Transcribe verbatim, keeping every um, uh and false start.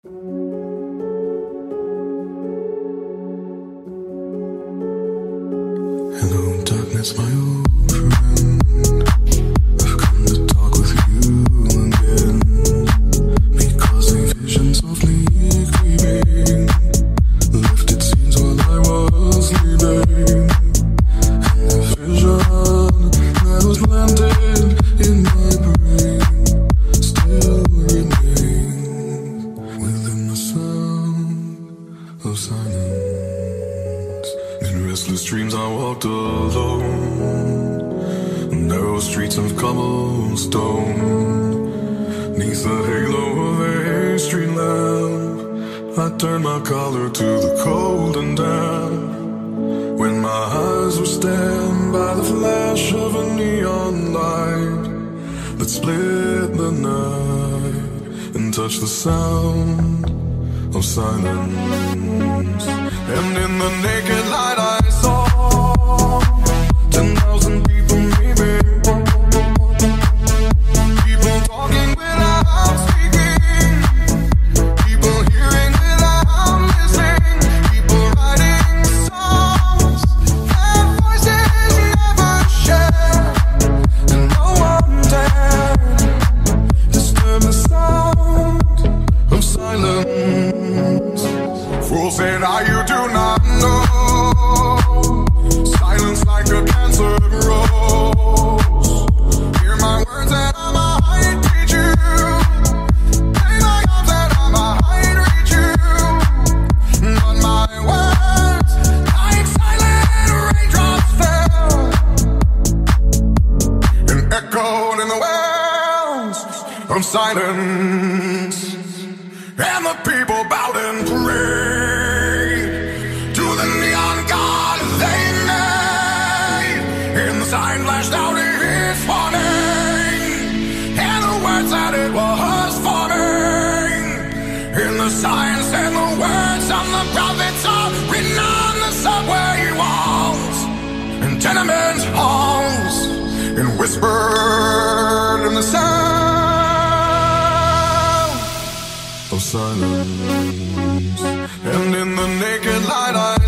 Hello, darkness, my old friend. I've come to talk with you again, because a vision softly creeping lifted scenes while I was sleeping, and the vision that was planted in my brain still remains within the sound of silence. In restless dreams I walked alone, narrow streets of cobblestone, neath the halo of a street lamp. I turned my collar to the cold and damp, when my eyes were stabbed by the flash of a neon light that split the night and touched the sound of silence. And in the naked light I saw ten thousand people, maybe, people talking without speaking, people hearing without listening, people writing songs their voices never shared, and no one dared disturb the sound of silence. Fools say now you do not know, silence like a cancer grows. Hear my words and I might teach you, lay my arms and I might reach you, but my words like silent raindrops fell and echoed in the wells of silence. And the people bowed and prayed to the neon god they made, and the sign flashed out its warning, and the words that it was forming, and the signs and the words of the prophets are written on the subway walls and tenement halls, and whispered in the sound of silence. And in the naked light I